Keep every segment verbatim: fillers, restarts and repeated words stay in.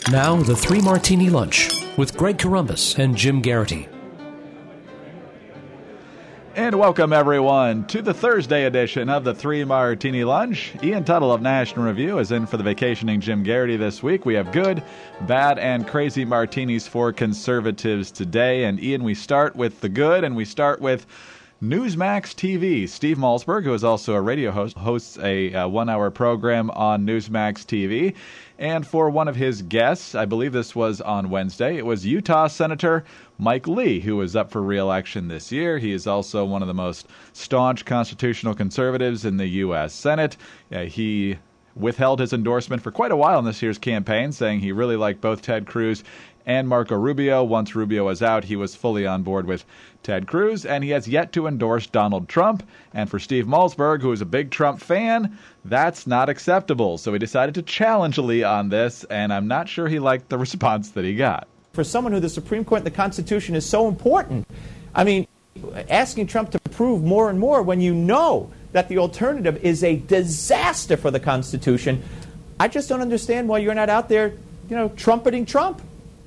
Now, the Three Martini Lunch with Greg Corombos and Jim Garrity. And welcome, everyone, to the Thursday edition of the Three Martini Lunch. Ian Tuttle of National Review is in for the vacationing Jim Garrity this week. We have good, bad, and crazy martinis for conservatives today. And Ian, we start with the good, and we start with Newsmax T V. Steve Malzberg, who is also a radio host, hosts a uh, one-hour program on Newsmax T V. And for one of his guests, I believe this was on Wednesday, it was Utah Senator Mike Lee, who is up for re-election this year. He is also one of the most staunch constitutional conservatives in the U S Senate. Uh, he withheld his endorsement for quite a while in this year's campaign, saying he really liked both Ted Cruz and Marco Rubio. Once Rubio was out, he was fully on board with Ted Cruz, and he has yet to endorse Donald Trump. And for Steve Malzberg, who is a big Trump fan, that's not acceptable. So he decided to challenge Lee on this, and I'm not sure he liked the response that he got. For someone who the Supreme Court and the Constitution is so important, I mean, asking Trump to prove more and more when you know that the alternative is a disaster for the Constitution, I just don't understand why you're not out there, you know, trumpeting Trump.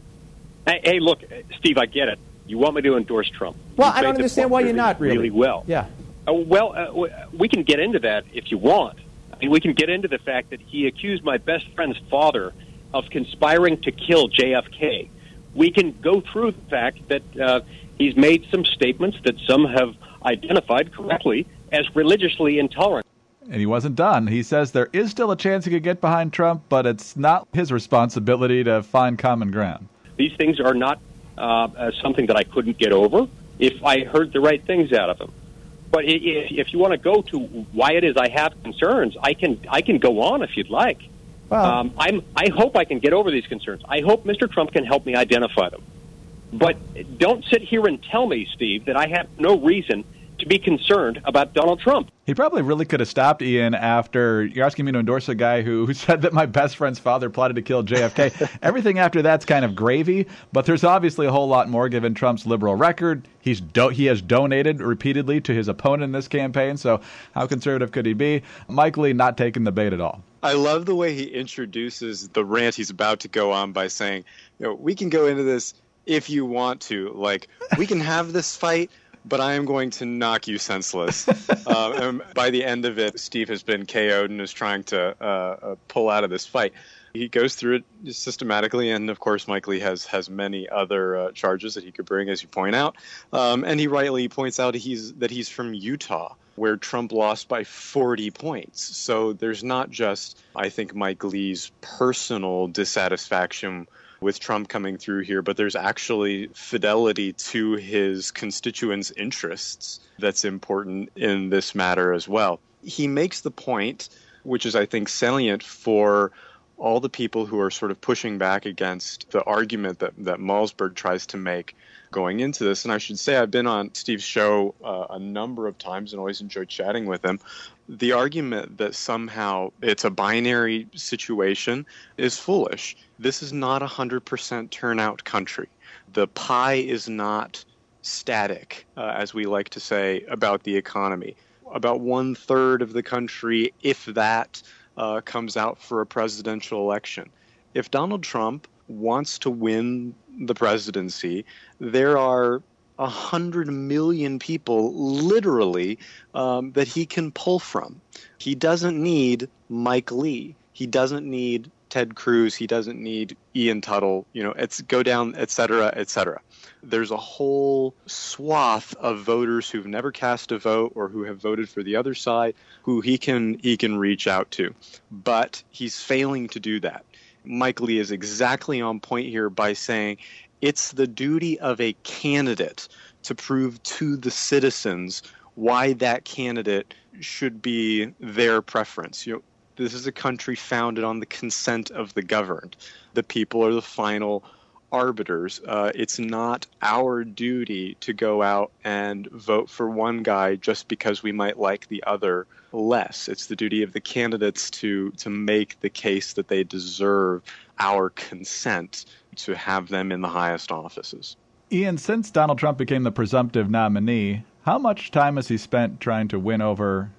Hey, hey, look, Steve, I get it. You want me to endorse Trump. Well, you I don't understand why you're not, really. Really well. Yeah. Uh, well, uh, we can get into that if you want. I mean, we can get into the fact that he accused my best friend's father of conspiring to kill J F K. We can go through the fact that uh, he's made some statements that some have identified correctly as religiously intolerant. And he wasn't done. He says there is still a chance he could get behind Trump, but it's not his responsibility to find common ground. These things are not uh, uh, something that I couldn't get over if I heard the right things out of him. But if, if you want to go to why it is I have concerns, I can I can go on if you'd like. Well, um, I'm I hope I can get over these concerns. I hope Mister Trump can help me identify them. But don't sit here and tell me, Steve, that I have no reason to be concerned about Donald Trump. He probably really could have stopped Ian after you're asking me to endorse a guy who, who said that my best friend's father plotted to kill J F K. Everything after that's kind of gravy, but there's obviously a whole lot more given Trump's liberal record. He's do- he has donated repeatedly to his opponent in this campaign, so how conservative could he be? Mike Lee not taking the bait at all. I love the way he introduces the rant he's about to go on by saying, you know, we can go into this if you want to. Like, we can have this fight, but I am going to knock you senseless. uh, and by the end of it, Steve has been K O'd and is trying to uh, uh, pull out of this fight. He goes through it systematically, and of course, Mike Lee has has many other uh, charges that he could bring, as you point out. Um, and he rightly points out he's that he's from Utah, where Trump lost by forty points. So there's not just, I think, Mike Lee's personal dissatisfaction with Trump coming through here, but there's actually fidelity to his constituents' interests that's important in this matter as well. He makes the point, which is, I think, salient for all the people who are sort of pushing back against the argument that, that Malzberg tries to make going into this. And I should say I've been on Steve's show uh, a number of times and always enjoyed chatting with him. The argument that somehow it's a binary situation is foolish. This is not a one hundred percent turnout country. The pie is not static, uh, as we like to say about the economy. About one third of the country, if that, uh, comes out for a presidential election. If Donald Trump wants to win the presidency, there are a hundred million people, literally, um, that he can pull from. He doesn't need Mike Lee. He doesn't need Ted Cruz. He doesn't need Ian Tuttle. You know, it's go down, et cetera, et cetera. There's a whole swath of voters who've never cast a vote or who have voted for the other side who he can he can reach out to. But he's failing to do that. Mike Lee is exactly on point here by saying it's the duty of a candidate to prove to the citizens why that candidate should be their preference. You know, this is a country founded on the consent of the governed. The people are the final arbiters. Uh, it's not our duty to go out and vote for one guy just because we might like the other less. It's the duty of the candidates to to make the case that they deserve our consent to have them in the highest offices. Ian, since Donald Trump became the presumptive nominee, how much time has he spent trying to win over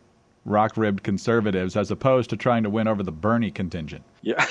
rock-ribbed conservatives as opposed to trying to win over the Bernie contingent. Yeah.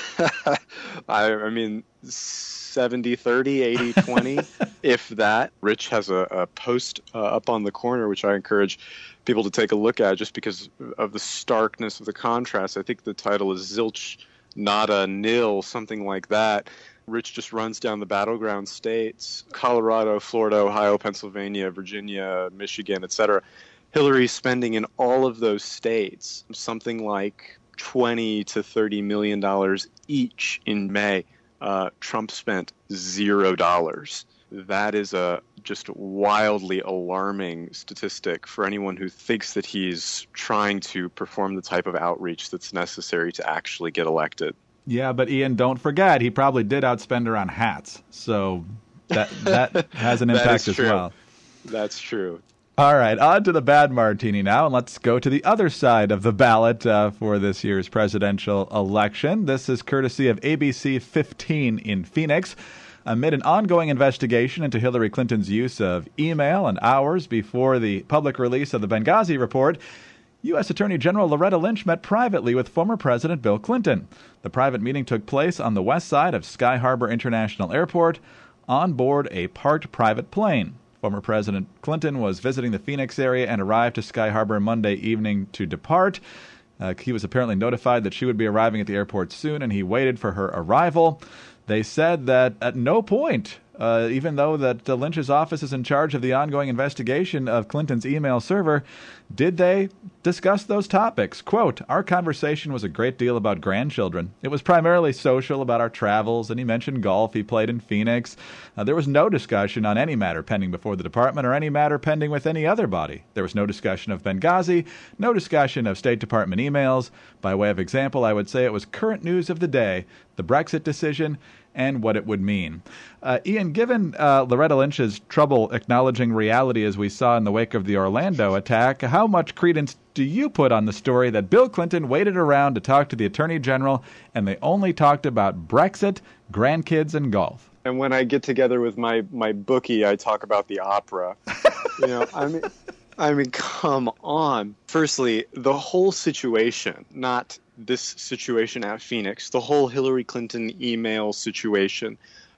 I, I mean, seventy thirty, eighty twenty, if that. Rich has a, a post uh, up on the corner, which I encourage people to take a look at just because of the starkness of the contrast. I think the title is Zilch, Nada, Nil, something like that. Rich just runs down the battleground states, Colorado, Florida, Ohio, Pennsylvania, Virginia, Michigan, et cetera. Hillary's spending in all of those states something like twenty to thirty million dollars each in May. Uh, Trump spent zero dollars. That is a just wildly alarming statistic for anyone who thinks that he's trying to perform the type of outreach that's necessary to actually get elected. Yeah, but Ian, don't forget, he probably did outspend her on hats. So that that has an impact as true. well. That's true. All right, on to the bad martini now, and let's go to the other side of the ballot uh, for this year's presidential election. This is courtesy of A B C fifteen in Phoenix. Amid an ongoing investigation into Hillary Clinton's use of email and hours before the public release of the Benghazi report, U S. Attorney General Loretta Lynch met privately with former President Bill Clinton. The private meeting took place on the west side of Sky Harbor International Airport on board a parked private plane. Former President Clinton was visiting the Phoenix area and arrived to Sky Harbor Monday evening to depart. Uh, he was apparently notified that she would be arriving at the airport soon, and he waited for her arrival. They said that at no point, uh, even though that uh, Lynch's office is in charge of the ongoing investigation of Clinton's email server, did they discuss those topics. Quote, "Our conversation was a great deal about grandchildren. It was primarily social, about our travels, and he mentioned golf he played in Phoenix. Uh, there was no discussion on any matter pending before the department or any matter pending with any other body. There was no discussion of Benghazi, no discussion of State Department emails. By way of example, I would say it was current news of the day, the Brexit decision, and what it would mean." Uh, Ian, given uh, Loretta Lynch's trouble acknowledging reality as we saw in the wake of the Orlando attack, how much credence do you put on the story that Bill Clinton waited around to talk to the Attorney General and they only talked about Brexit, grandkids, and golf? And when I get together with my, my bookie, I talk about the opera. You know, I mean, I mean, come on. Firstly, the whole situation, not this situation at Phoenix, the whole Hillary Clinton email situation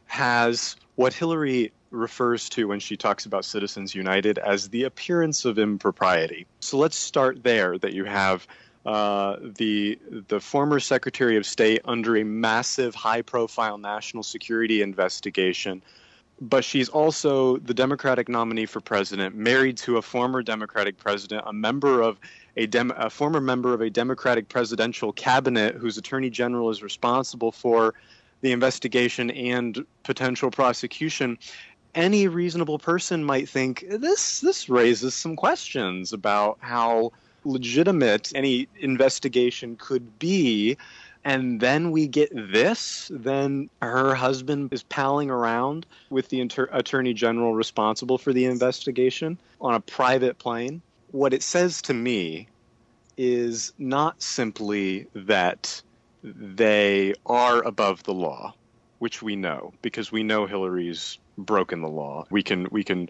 has what Hillary refers to when she talks about Citizens United as the appearance of impropriety. So let's start there, that you have uh, the the former Secretary of State under a massive high-profile national security investigation, but she's also the Democratic nominee for president, married to a former Democratic president, a member of a, Dem- a former member of a Democratic presidential cabinet whose attorney general is responsible for the investigation and potential prosecution. Any reasonable person might think this this raises some questions about how legitimate any investigation could be. And then we get this, then her husband is palling around with the inter- attorney general responsible for the investigation on a private plane. What it says to me is not simply that they are above the law, which we know, because we know Hillary's broken the law. We can we can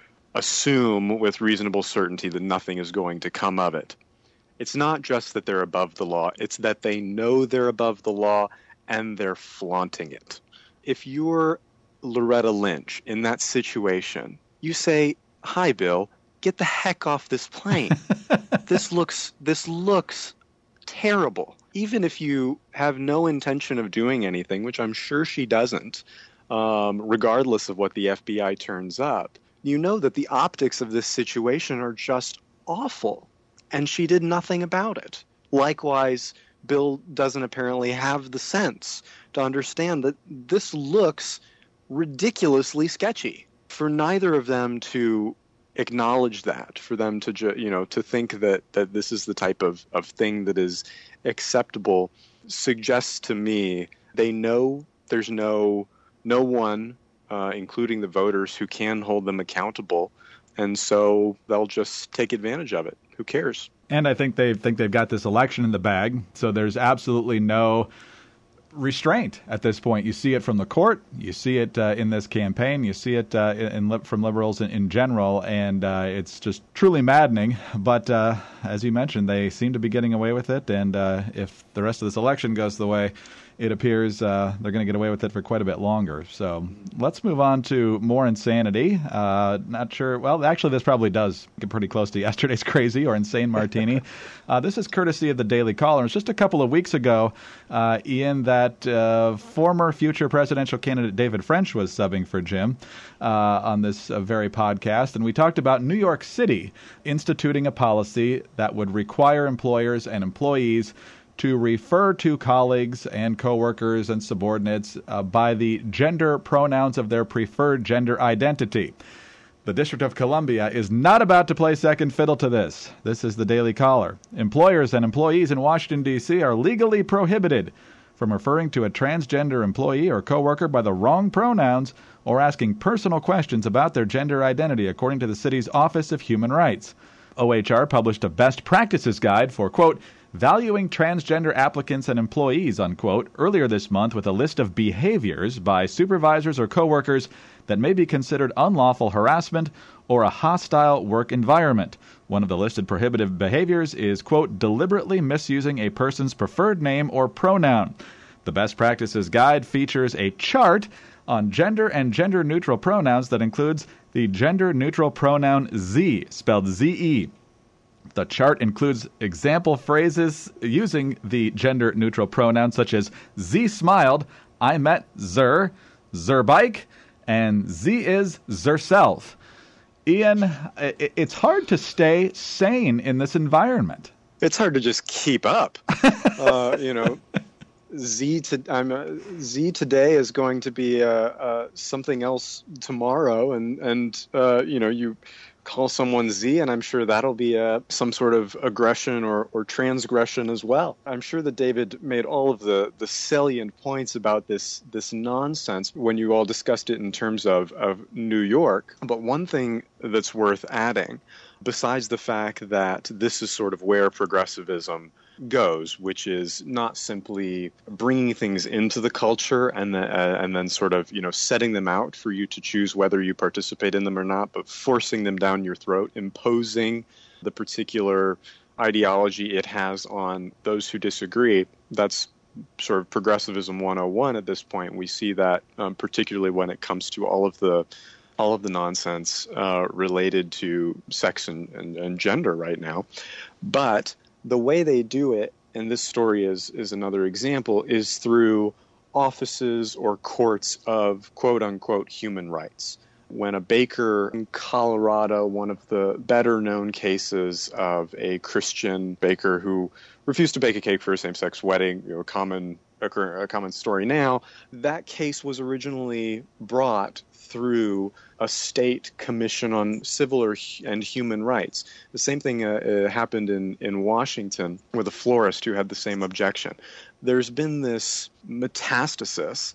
assume with reasonable certainty that nothing is going to come of it. It's not just that they're above the law, it's that they know they're above the law and they're flaunting it. If you're Loretta Lynch in that situation, you say, "Hi, Bill, get the heck off this plane. This looks this looks terrible." Even if you have no intention of doing anything, which I'm sure she doesn't, um, regardless of what the F B I turns up, you know that the optics of this situation are just awful. And she did nothing about it. Likewise, Bill doesn't apparently have the sense to understand that this looks ridiculously sketchy. For neither of them to acknowledge that, for them to ju- you know to think that that this is the type of, of thing that is acceptable, suggests to me they know there's no no one, uh, including the voters, who can hold them accountable, and so they'll just take advantage of it. Who cares? And I think they think they've got this election in the bag, so there's absolutely no restraint at this point. You see it from the court. You see it uh, in this campaign. You see it uh, in, in, from liberals in, in general, and uh, it's just truly maddening. But uh, as you mentioned, they seem to be getting away with it, and uh, if the rest of this election goes the way it appears, uh, they're going to get away with it for quite a bit longer. So let's move on to more insanity. Uh, not sure. Well, actually, this probably does get pretty close to yesterday's crazy or insane martini. uh, this is courtesy of the Daily Caller. It's just a couple of weeks ago, uh, Ian, that uh, former future presidential candidate David French was subbing for Jim uh, on this uh, very podcast. And we talked about New York City instituting a policy that would require employers and employees to refer to colleagues and coworkers and subordinates uh, by the gender pronouns of their preferred gender identity. The District of Columbia is not about to play second fiddle to this. This is the Daily Caller. Employers and employees in Washington, D C are legally prohibited from referring to a transgender employee or coworker by the wrong pronouns or asking personal questions about their gender identity, according to the city's Office of Human Rights. O H R published a best practices guide for, quote, valuing transgender applicants and employees, unquote, earlier this month with a list of behaviors by supervisors or coworkers that may be considered unlawful harassment or a hostile work environment. One of the listed prohibitive behaviors is, quote, deliberately misusing a person's preferred name or pronoun. The Best Practices Guide features a chart on gender and gender-neutral pronouns that includes the gender-neutral pronoun Z, spelled Z E. The chart includes example phrases using the gender-neutral pronouns such as Z smiled, I met Zer, Zer bike, and Z is Zerself. Ian, it's hard to stay sane in this environment. It's hard to just keep up. uh, you know, Z to I'm uh, Z today is going to be uh, uh, something else tomorrow, and and uh, you know you. call someone Z, and I'm sure that'll be uh, some sort of aggression or, or transgression as well. I'm sure that David made all of the, the salient points about this this nonsense when you all discussed it in terms of, of New York. But one thing that's worth adding, besides the fact that this is sort of where progressivism goes, which is not simply bringing things into the culture and then, uh, and then sort of, you know, setting them out for you to choose whether you participate in them or not, but forcing them down your throat, imposing the particular ideology it has on those who disagree. That's sort of progressivism one oh one at this point. We see that um, particularly when it comes to all of the all of the nonsense uh, related to sex and, and, and gender right now. But the way they do it, and this story is, is another example, is through offices or courts of quote-unquote human rights. When a baker in Colorado, one of the better-known cases of a Christian baker who refused to bake a cake for a same-sex wedding, you know, common a, a common story now, that case was originally brought through a state commission on civil and human rights. The same thing uh, uh, happened in, in Washington with a florist who had the same objection. There's been this metastasis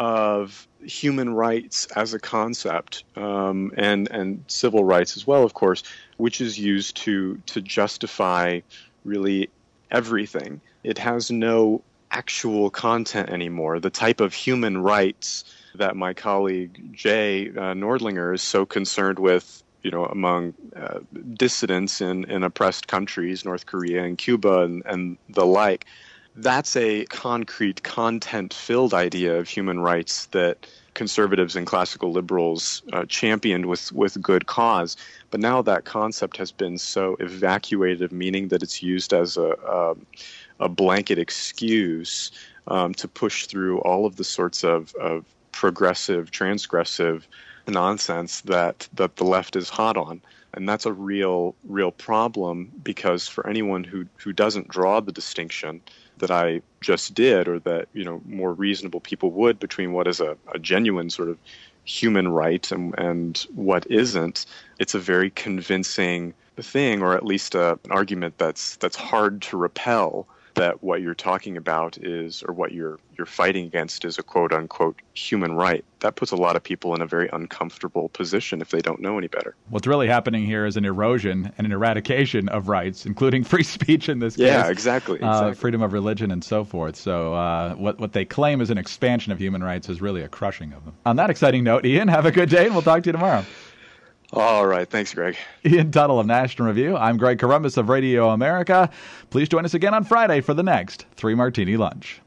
of human rights as a concept, um, and and civil rights as well, of course, which is used to to justify really everything. It has no actual content anymore. The type of human rights that my colleague Jay uh, Nordlinger is so concerned with, you know, among uh, dissidents in, in oppressed countries, North Korea and Cuba and, and the like, that's a concrete, content-filled idea of human rights that conservatives and classical liberals uh, championed with, with good cause. But now that concept has been so evacuated, meaning that it's used as a, a, a blanket excuse um, to push through all of the sorts of, of progressive, transgressive nonsense that, that the left is hot on. And that's a real, real problem, because for anyone who, who doesn't draw the distinction that I just did, or that, you know, more reasonable people would, between what is a, a genuine sort of human right and, and what isn't, it's a very convincing thing, or at least a, an argument that's that's hard to repel. that what you're talking about is, or what you're you're fighting against is a quote unquote human right, that puts a lot of people in a very uncomfortable position if they don't know any better. What's really happening here is an erosion and an eradication of rights, including free speech in this case. Yeah, exactly. exactly. Uh, freedom of religion and so forth. So uh, what, what they claim is an expansion of human rights is really a crushing of them. On that exciting note, Ian, have a good day, and we'll talk to you tomorrow. All right. Thanks, Greg. Ian Tuttle of National Review. I'm Greg Corombos of Radio America. Please join us again on Friday for the next Three Martini Lunch.